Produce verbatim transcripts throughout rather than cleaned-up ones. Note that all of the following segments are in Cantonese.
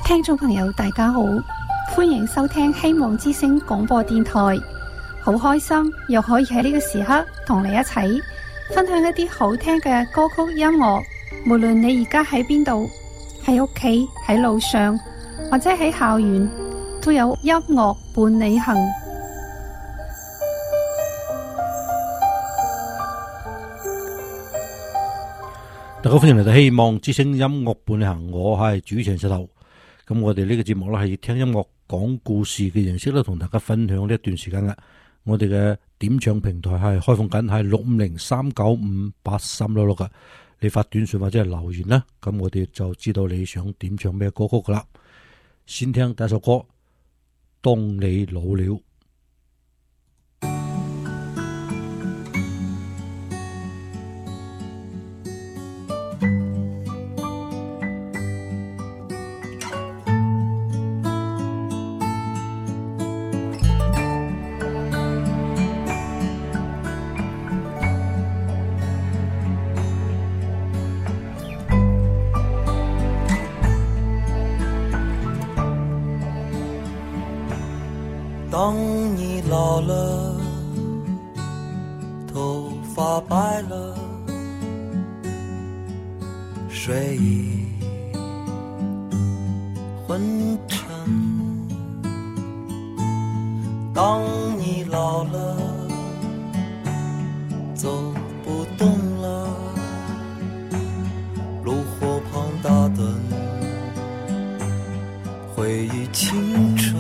聽眾朋友大家好，歡迎收聽希望之聲廣播電台。好開心又可以喺呢個時刻同你一齊分享一啲好聽嘅歌曲音樂。無論你而家喺邊度，喺屋企、喺路上或者喺校園，都有音樂伴你行。 大家歡迎嚟到希望之聲音樂伴你行，我係主持人石頭。咁我哋呢個節目咧係聽音樂講故事嘅形式咧，同大家分享呢一段時間嘅。我哋嘅點唱平台係開放緊，係六五零三九五八三六六嘅。你發短信或者係留言啦，咁我哋就知道你想點唱咩歌曲噶啦。先聽第一首歌《當你老了》。 当你老了，头发白了，睡意昏沉。当你老了，走不动了，炉火旁打盹，回忆青春。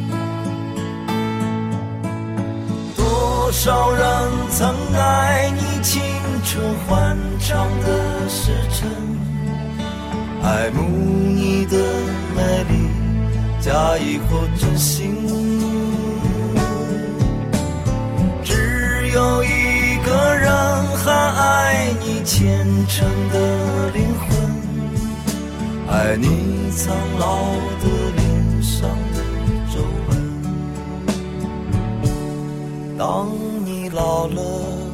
多少人曾爱你青春欢畅的时辰，爱慕你的美丽，假意或真心。只有一个人还爱你虔诚的灵魂，爱你苍老的脸上的皱纹。当你老了，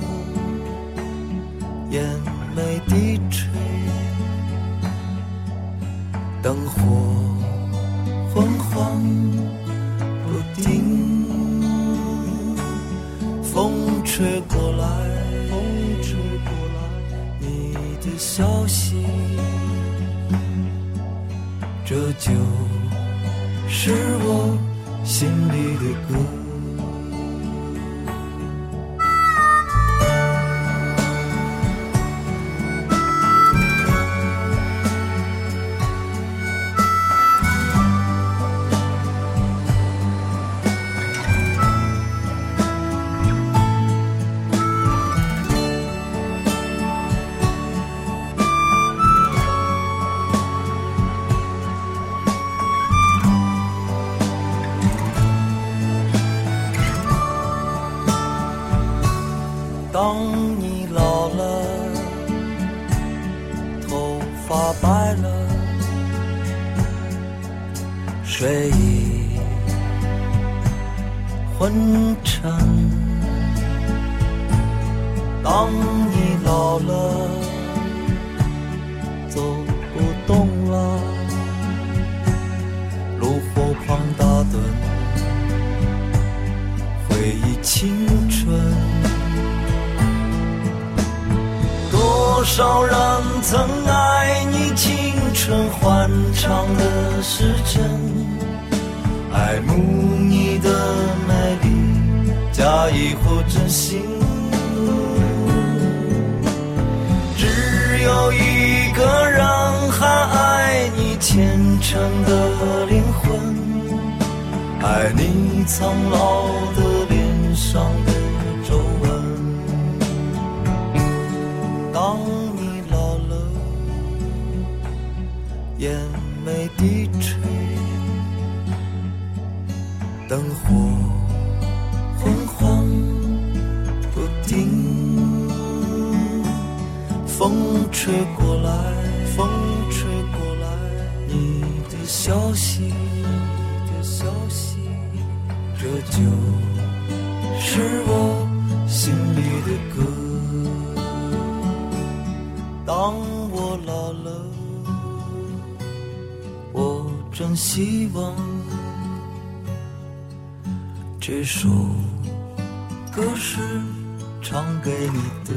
眼眉低垂，灯火昏黄不定，风吹过来，风吹过来，你的消息，这就是我心里的歌。当你老了，头发白了，睡意昏沉。当你老了，走不动了，炉火旁打盹，回忆青春。多少人曾爱你青春欢畅的时辰，爱慕你的美丽，假意或真心。只有一个人还爱你虔诚的灵魂，爱你苍老的脸上的皱纹。当你老了，眼眉低垂，灯火昏黄不定，风吹过来，风吹过来，你的消息，你的消息，这就是我心里的歌。当我老了，我这生希望。这首歌是唱给你的。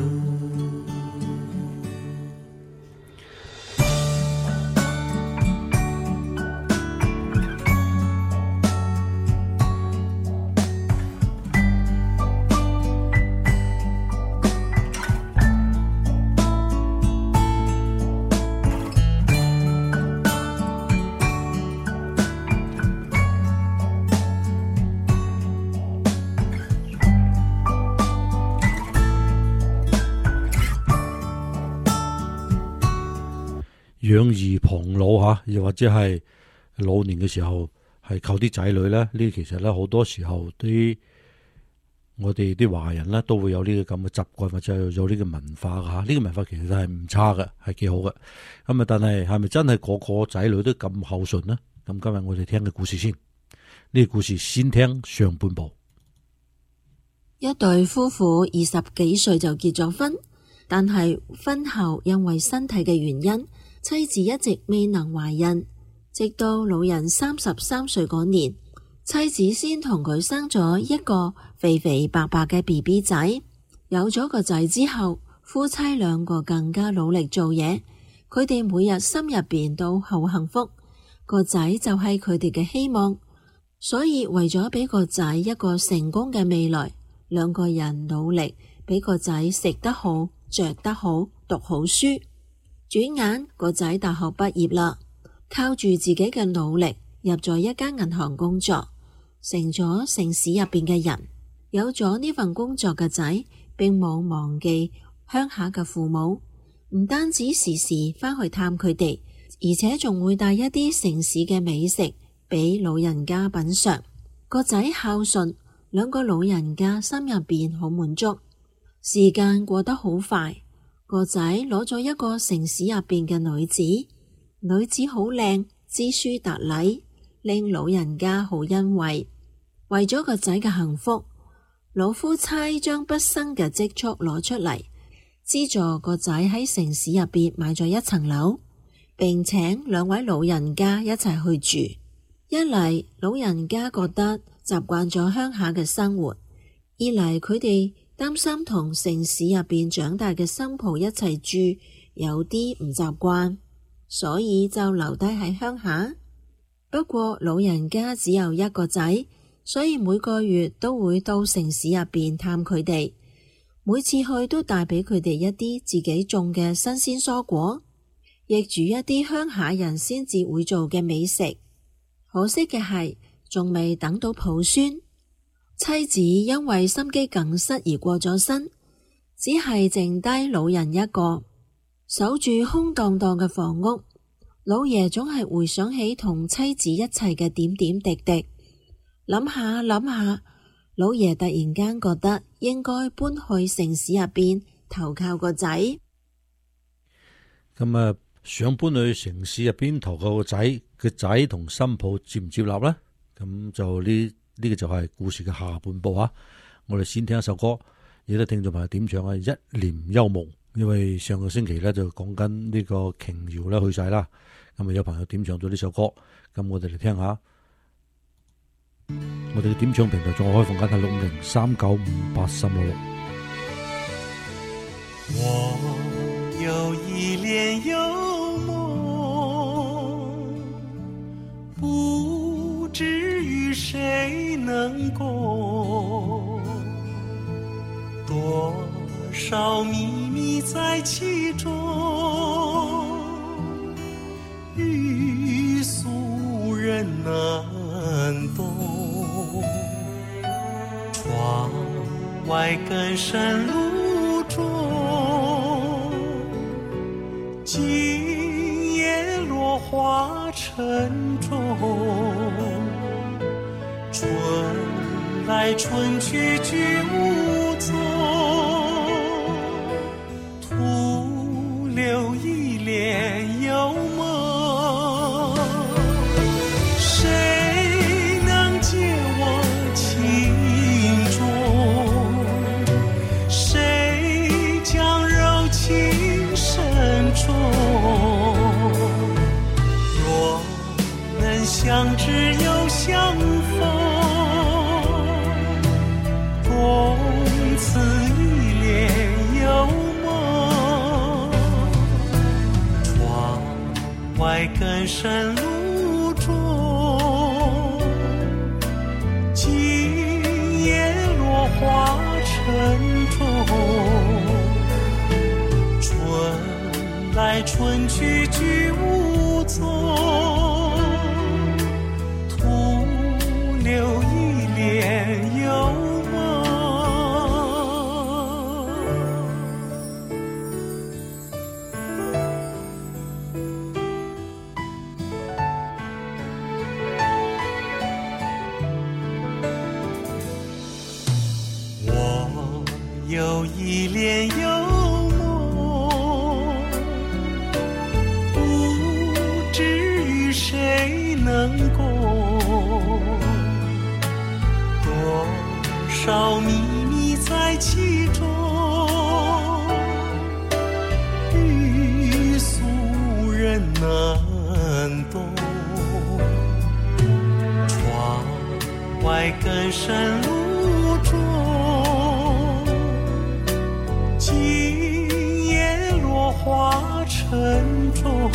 養兒防老嚇，又或者係老年嘅時候係靠啲仔女咧，呢其實咧好多時候啲我哋啲華人咧都會有呢個咁嘅習慣，或者有呢個文化㗎嚇。呢個文化其實係唔差嘅，係幾好嘅。咁啊，但係係咪真係個個仔女都咁孝順呢？咁今日我哋聽嘅故事先，呢個故事先聽上半部。 一對夫婦二十幾歲就結咗婚，但係婚後因為身體嘅原因，妻子一直未能懷孕，直到老人三十三歲嗰年，妻子先同佢生咗一個肥肥白白嘅 B B 仔。有咗個仔之後，夫妻兩個更加努力做嘢，佢哋每日心入邊都好幸福。個仔就係佢哋嘅希望，所以為咗俾個仔一個成功嘅未來，兩個人努力俾個仔食得好、着得好、讀好書。轉眼個仔大學畢業啦，靠住自己嘅努力入咗一間銀行工作，成咗城市入邊嘅人。有咗呢份工作嘅仔，並冇忘記鄉下嘅父母，唔單止時時返去探佢哋，而且仲會帶一啲城市嘅美食俾老人家品嘗。個仔孝順，兩個老人家心入邊好滿足。時間過得好快。個仔攞咗一個城市入邊嘅女子，女子好靚，知書達禮，令老人家好欣慰。為咗個仔嘅幸福，老夫妻將畢生嘅積蓄攞出嚟，資助個仔喺城市入邊買咗一層樓，並請兩位老人家一齊去住。一嚟老人家覺得習慣咗鄉下嘅生活，二嚟佢哋擔心同城市入邊長大嘅新抱一齊住有啲唔習慣，所以就留低喺鄉下。不過老人家只有一個仔，所以每個月都會到城市入邊探佢哋，每次去都帶俾佢哋一啲自己種嘅新鮮蔬果，亦煮一啲鄉下人先至會做嘅美食。可惜嘅係仲未等到抱孫，妻子因為心肌梗塞而過咗身，只係剩低老人一個，守住空蕩蕩嘅房屋。老爺總係回想起同妻子一齊嘅點點滴滴，諗下諗下，老爺突然間覺得應該搬去城市入邊投靠個仔。 咁啊，想搬去城市入邊投靠個仔，個仔同新抱接唔接納呢？咁就呢？呢個就係故事嘅下半部啊！我哋先聽一首歌，亦都聽眾朋友點唱啊！一念幽夢，因為上個星期咧就講緊呢個瓊瑤咧去世啦，咁啊有朋友點唱咗呢首歌，咁我哋嚟聽下。我哋嘅點唱平台仲開放緊係六零三九五八三六六。 我有一念幽夢，不知與誰能共，多少秘密在其中，欲俗人難懂。窗外更深路中，今夜落花沉重，春來春去居無蹤，徒留一簾幽夢，誰能解我情衷，誰將柔情深重，若能相相知又相逢，共此一帘幽梦。窗外更深露中，今夜落花沉重。春来春去居无踪，徒留一帘幽梦。我有一帘幽梦，不知与谁能共，多少秘密在其中，欲诉人能懂。窗外更深露中，今夜落花沉重。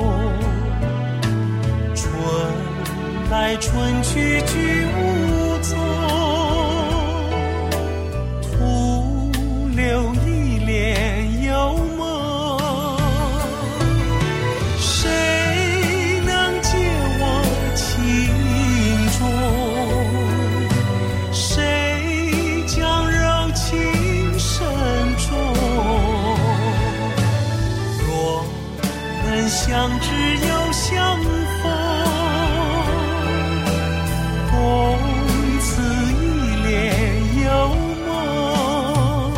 春来春去居无踪，徒留一帘幽梦。谁能解我情衷？谁将柔情深重？若能相知又相逢，共此一帘幽梦。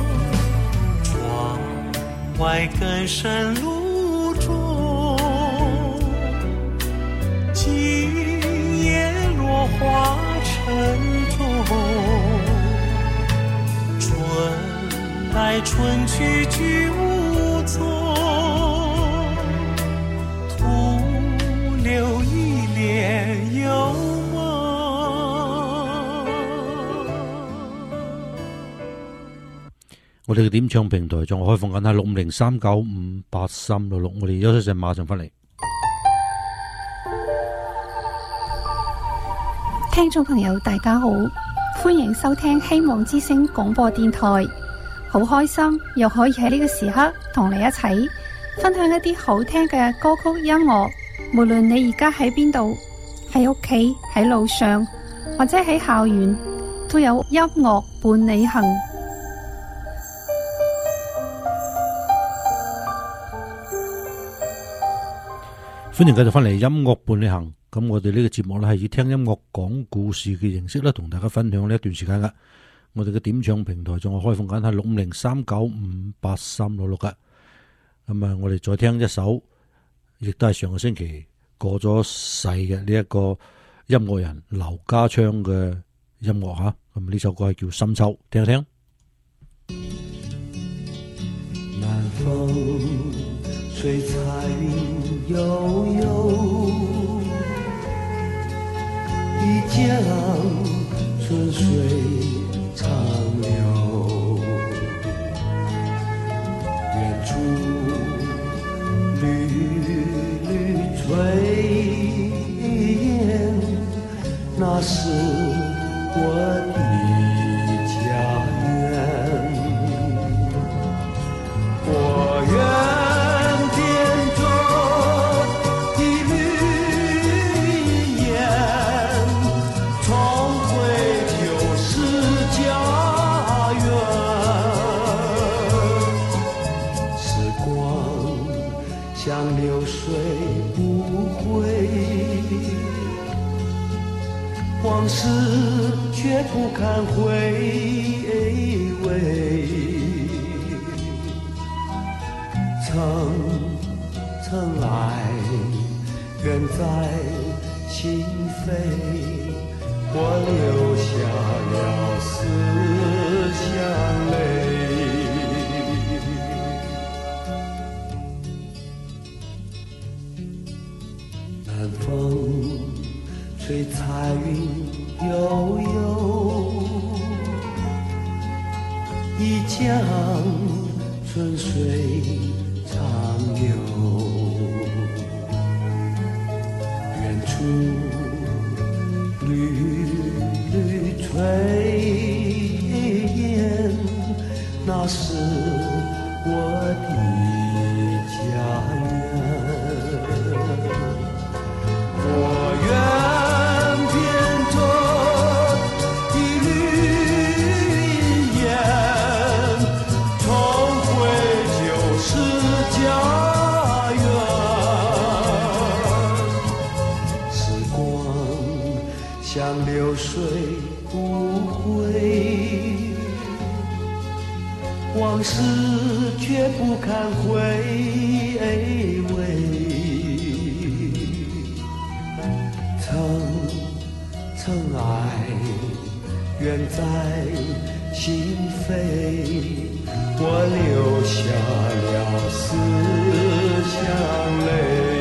窗外更深露中，今夜落花沉重。春来春去居无踪，徒留一帘幽梦。 我哋嘅點唱平台仲開放緊係六五零三九五八三六六，我哋休息陣馬上翻嚟。 聽眾朋友大家好，歡迎收聽希望之聲廣播電台，好開心又可以喺呢個時刻同你一齊分享一啲好聽嘅歌曲音樂。無論你而家喺邊度，喺屋企、喺路上或者喺校園，都有音樂伴你行。 歡迎繼續翻嚟音樂伴你行。咁我哋呢個節目咧係以聽音樂講故事嘅形式咧，同大家分享呢一段時間噶。我哋嘅點唱平台仲係開放緊係六五零三九五八三六六噶。咁啊，我哋再聽一首，亦都係上個星期過咗世嘅呢一個音樂人劉家昌嘅音樂吓。咁呢首歌係叫《深秋》，聽一聽。 南風水彩雲悠悠，一江春水長流，遠處縷縷炊煙，那是我的家園。我願點着一縷煙，重回舊時家園。時光像流水不回，往事卻不堪回味。層層愛根在心扉，我流下了思鄉淚。南風随彩云悠悠，一江春水长流，远处缕缕炊烟，那是我的家园。我愿偏着一缕烟，重回旧时家园。时光像流水不回，往事却不堪回味。曾曾爱远在心扉，我流下了思乡泪。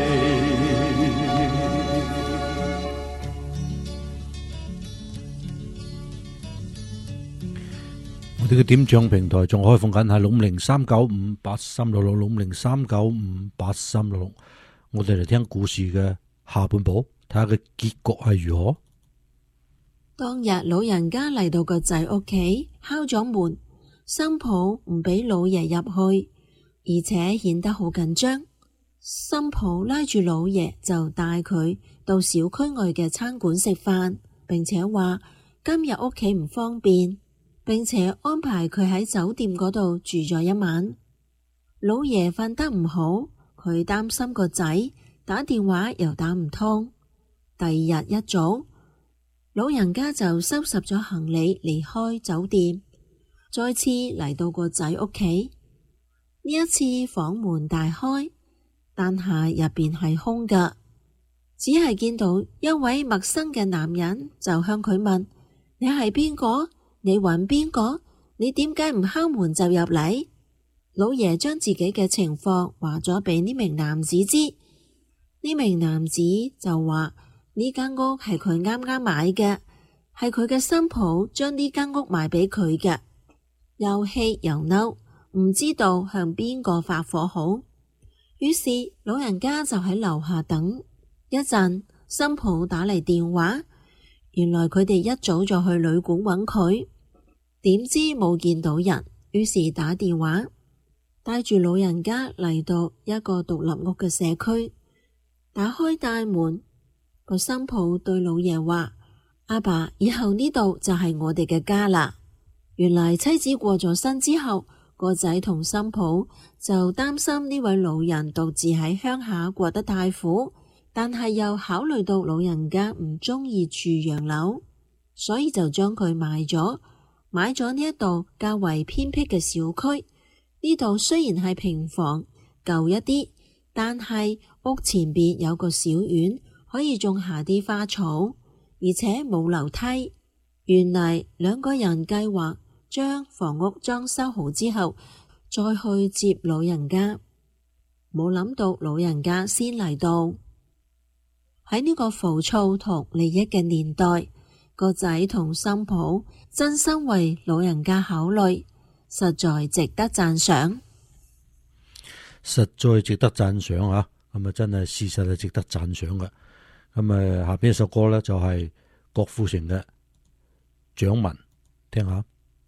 我哋嘅點唱平台仲開放緊，係六五零三九五八三六六，六五零三九五八三六六。我哋嚟聽故事嘅下半部，睇下嘅結局係如何。 當日老人家嚟到個仔屋企，敲咗門，新抱唔俾老爺入去，而且顯得好緊張。新抱拉住老爺就帶佢到小區外嘅餐館食飯，並且話今日屋企唔方便，並且安排佢喺酒店嗰度住咗一晚。老爺瞓得唔好，佢擔心個仔，打電話又打唔通。第二日一早，老人家就收拾咗行李離開酒店，再次嚟到個仔屋企。呢一次房門大開，但係入邊係空㗎，只係見到一位陌生嘅男人，就向佢問：你係邊個？你揾邊個？你點解唔敲門就入嚟？老爺將自己嘅情況話咗俾呢名男子知，呢名男子就話呢間屋係佢啱啱買嘅，係佢嘅新抱將呢間屋賣俾佢嘅，又氣又嬲，唔知道向邊個發火好。於是老人家就喺樓下等一陣，新抱打嚟電話，原來佢哋一早就去旅館揾佢，點知冇見到人，於是打電話帶住老人家嚟到一個獨立屋嘅社區，打開大門，個新抱對老爺話：阿爸，以後呢度就係我哋嘅家啦。原來妻子過咗身之後，個仔同新抱就擔心呢位老人獨自喺鄉下過得太苦，但係又考慮到老人家唔中意住洋樓，所以就將佢賣咗，買咗呢一度較為偏僻嘅小區。呢度雖然係平房，舊一啲，但係屋前邊有個小院，可以種下啲花草，而且冇樓梯。原嚟兩個人計劃將房屋裝修好之後，再去接老人家。冇諗到老人家先嚟到。喺呢個浮躁同利益嘅年代，個仔同新抱真心為老人家考慮，實在值得讚賞。 實在值得讚賞啊！咁啊，真係事實係值得讚賞嘅。咁啊，下邊一首歌咧就係郭富城嘅《掌紋》，聽下。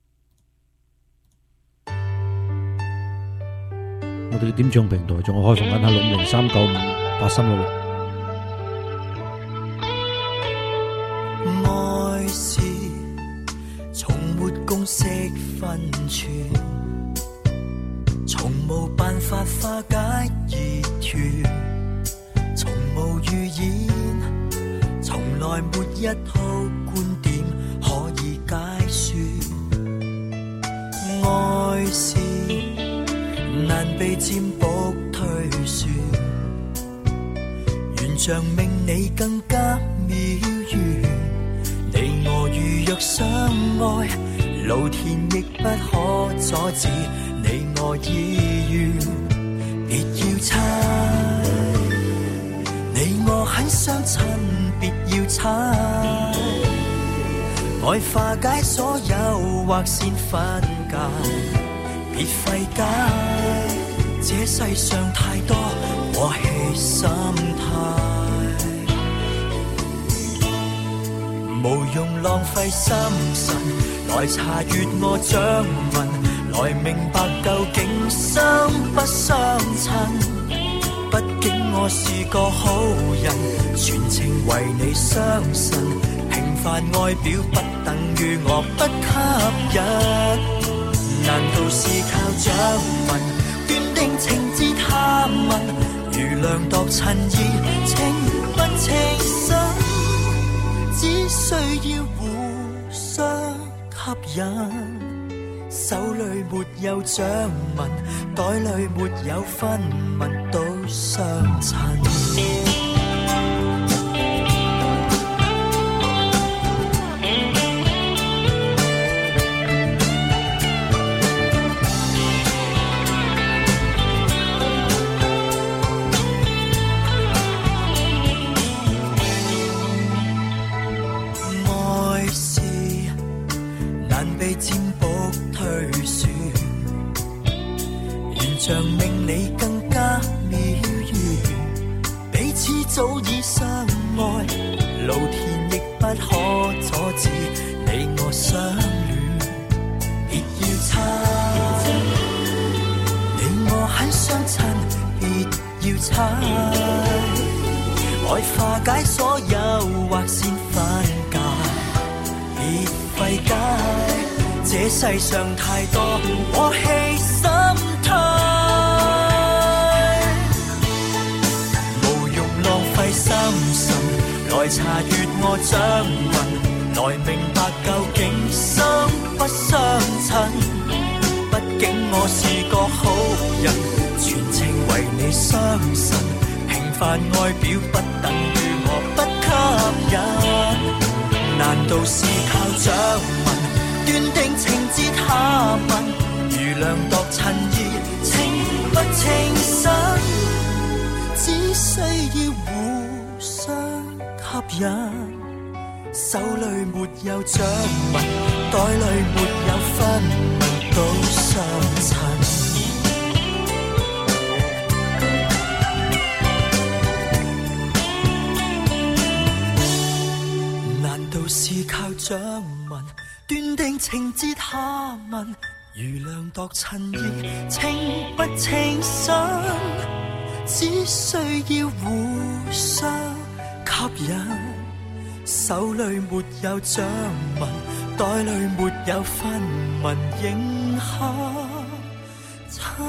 我哋嘅點唱平台仲有開放緊，係六五零三九五八三六六。 愛是從沒公式分寸，從無辦法化解疑團，從無預演，從來沒一套觀點可以解說。愛是難被占卜推算，原像命你更加渺遠。你我如若相愛，老天亦不可阻止你我意願。別要猜，你我很相襯，別要猜，愛化解所有劃線分界，別費解，這世上太多和氣心態，無用浪費心神來查閱我掌紋，來明白究竟心不相襯。畢竟我是個好人，全情為你相信，平凡外表不等於我不吸引。難道是靠掌紋斷定情節他問，如量度襯衣情不情深，只需要互相吸引。手裏沒有掌紋，袋裏沒有分文，都相襯。愛是難被占卜推算，原像命理更加渺遠，彼此早已相愛，老天亦不可阻止你我相戀。別要猜，你我很相襯，別要猜，愛化解所有劃線分界，別費解，這世上太多和氣心態，無用浪費心神來查閱我掌紋，來明白究竟心不相襯。畢竟我是個好人，全情為你相信，平凡外表不等於我不吸引。難道是靠掌紋斷定情節下文，如量度襯衣情不情深，只需要互相吸引。手裏沒有掌紋，袋裏沒有分文，都相襯。是靠掌紋斷定情節下文，如量度襯衣情不情深，只需要互相吸引。手裏沒有掌紋，袋裏沒有分文，影下親。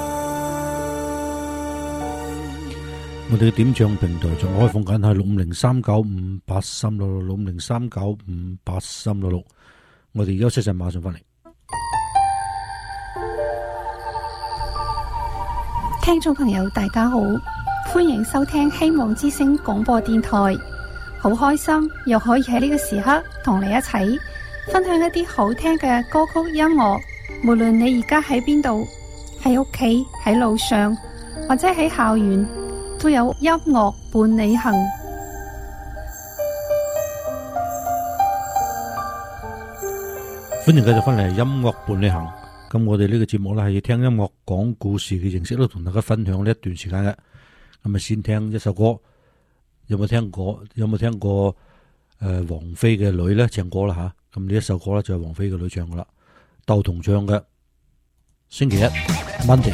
我哋嘅點唱平台仲開放緊係六五零三九五八三六六，六五零三九五八三六六。我哋休息陣，馬上翻嚟。 聽眾朋友大家好，歡迎收聽希望之聲廣播電台。好開心又可以喺呢個時刻同你一齊分享一啲好聽嘅歌曲音樂。無論你而家喺邊度，喺屋企、喺路上或者喺校園，都有音樂伴你行。 歡迎繼續翻嚟音樂伴你行。咁我哋呢個節目咧係要聽音樂講故事嘅形式，都同大家分享呢一段時間嘅。咁啊，先聽一首歌，有冇聽過？有冇聽過？誒、呃，王菲嘅女咧唱歌啦吓。咁呢一首歌咧就係王菲嘅女唱噶啦，竇童唱嘅。星期一 Monday。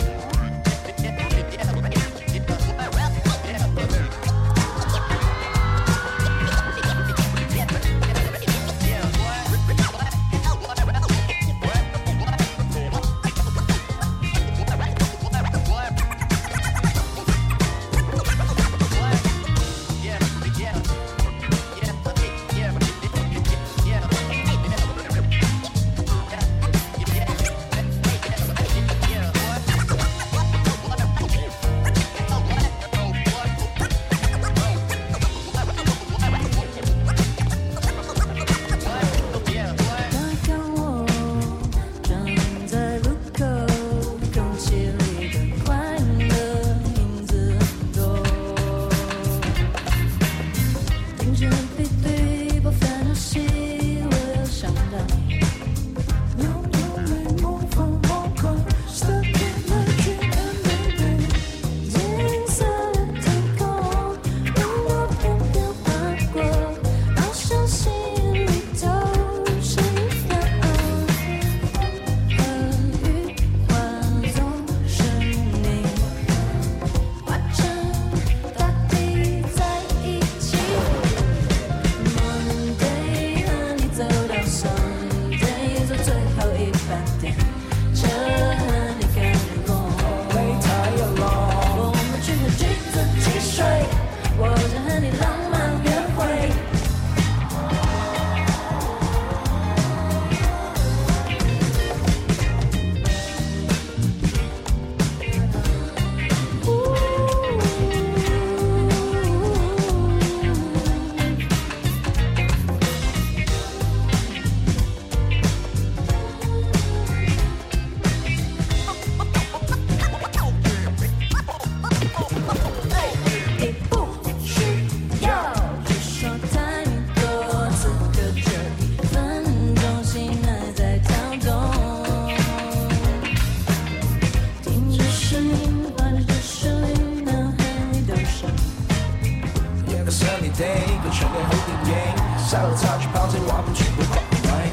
day，佢唱嘅好電影，細路揸住跑車畫本全部白米。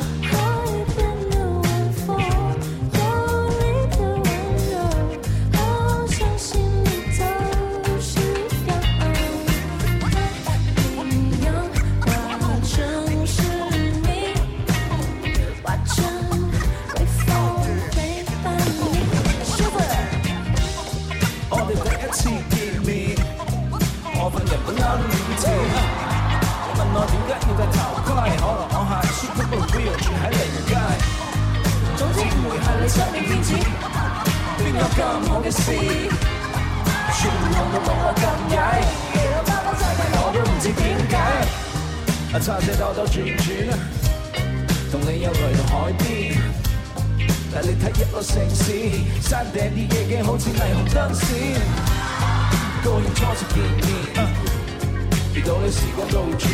叉車兜兜轉轉，同你又來到海邊，帶你睇一個城市，山頂啲夜景好似霓虹燈閃，高興初次見面，遇到你時光倒轉。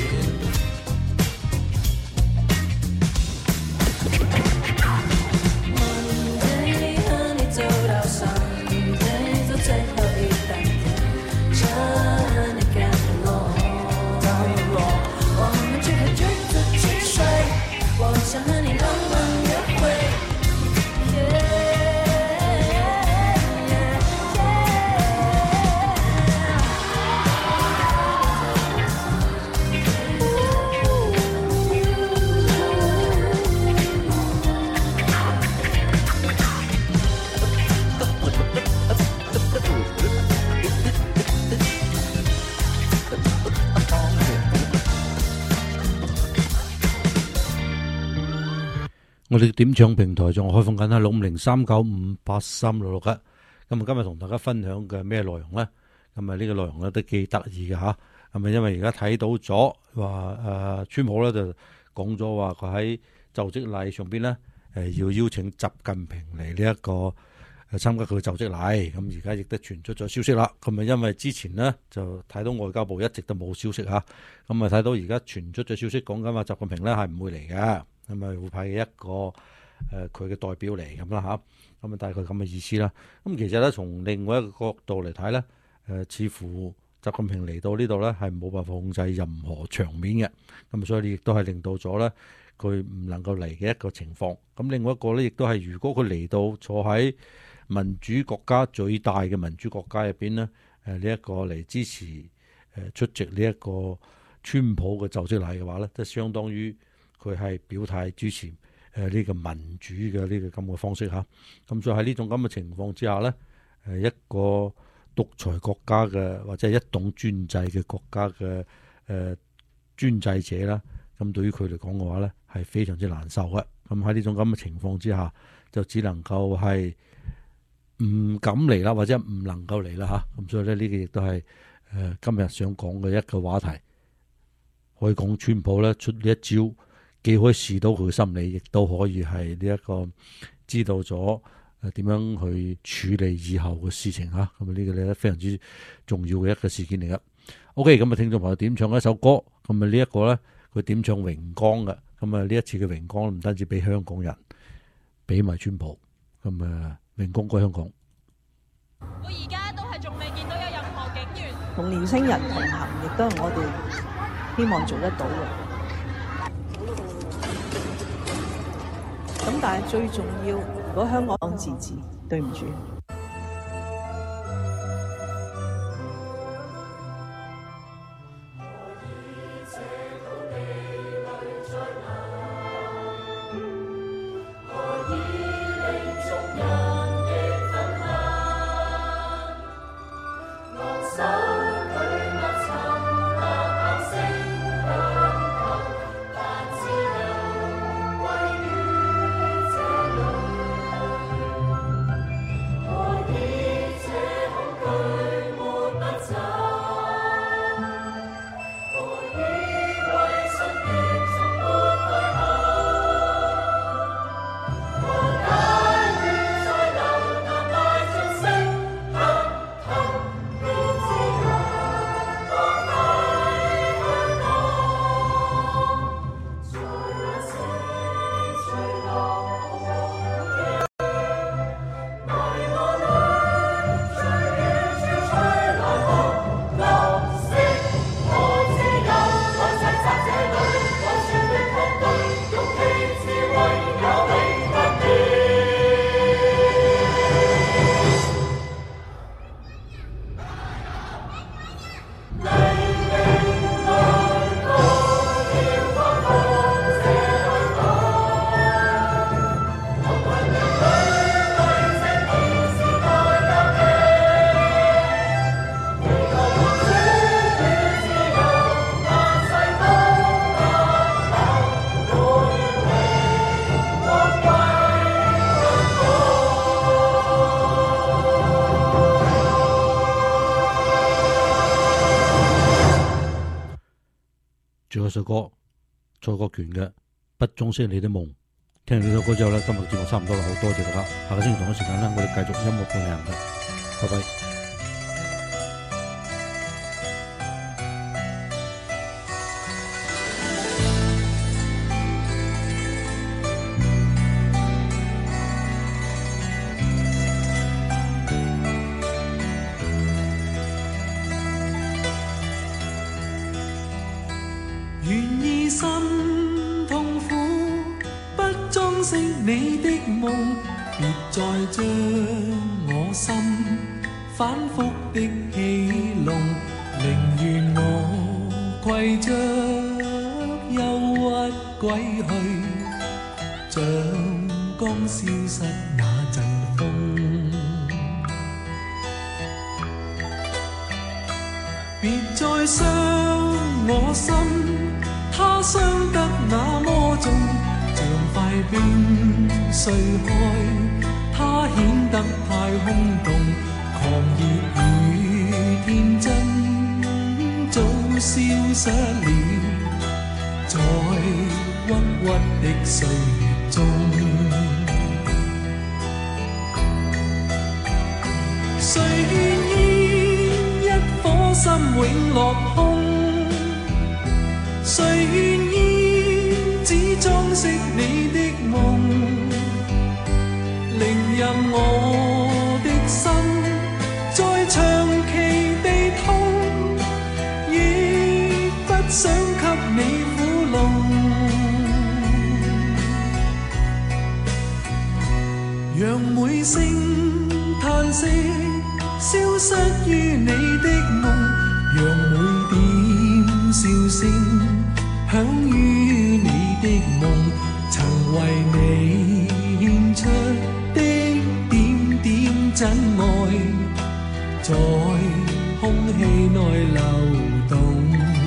我哋點唱平台仲開放緊喺六五零三九五八三六六嘅，咁啊今日同大家分享嘅咩內容咧？咁啊呢個內容咧都幾得意嘅吓，咁啊因為而家睇到咗話誒，川普咧就講咗話佢喺就職禮上邊咧誒要邀請習近平嚟呢一個誒參加佢嘅就職禮，咁而家亦都傳出咗消息啦。咁啊因為之前呢就睇到外交部一直都冇消息吓，咁啊睇到而家傳出咗消息講緊話習近平咧係唔會嚟嘅。咁咪會派一個誒佢嘅代表嚟咁啦嚇，咁啊大概咁嘅意思啦。咁其實咧，從另外一個角度嚟睇咧，誒、呃、似乎習近平嚟到呢度咧係冇辦法控制任何場面嘅，咁所以亦都係令到咗咧佢唔能夠嚟嘅一個情況。咁另外一個咧，亦都係如果佢嚟到坐喺民主國家最大嘅民主國家入邊咧，誒呢一個嚟支持誒出席呢一個川普嘅就職禮嘅話咧，即係相當於佢係表態支持誒呢個民主嘅呢個咁嘅方式嚇，咁所以喺呢種咁嘅情況之下咧，誒一個獨裁國家嘅或者係一黨專制嘅國家嘅誒專制者啦，咁對於佢嚟講嘅話咧係非常之難受嘅。咁喺呢種咁嘅情況之下，就只能夠係唔敢嚟啦，或者唔能夠嚟啦嚇。咁所以咧呢個亦都係誒今日想講嘅一個話題，可以講川普咧出呢一招。既可以試到佢嘅心理，亦都可以係呢一個知道咗誒點樣去處理以後嘅事情嚇。咁啊呢個咧非常之重要嘅一個事件嚟噶。OK，咁啊聽眾朋友點唱一首歌，咁啊呢一個咧佢點唱榮光嘅。咁啊呢一次嘅榮光唔單止俾香港人，俾埋川普。咁啊榮光歸香港。 我而家都係仲未見到有任何警員同年青人同行，亦都係我哋希望做得到嘅。咁但係最重要，如果香港自治，對唔住。 最後一首歌蔡國權嘅《不終息你的夢》。聽完呢首歌之後呢，今日嘅節目差唔多啦，好多謝大家。下個星期同一時間呢，我哋繼續音樂伴你行嘅，拜拜。 願意心痛苦，不終息你的夢，別再將我心反覆的戲弄，寧願我攜着憂鬱歸去，像剛消失那陣風。別再傷我心，他傷得那麼重，像塊冰碎開，他顯得太空洞，狂熱與天真早消失了，在鬱鬱的歲月中。誰願意一顆心永落空？誰願意只裝飾你的夢？寧任我的心再長期地痛，亦不想給你苦弄。讓每聲嘆息消失於你的夢，讓每點笑聲響於你的夢，曾為你獻出的點點真愛，在空氣內流動。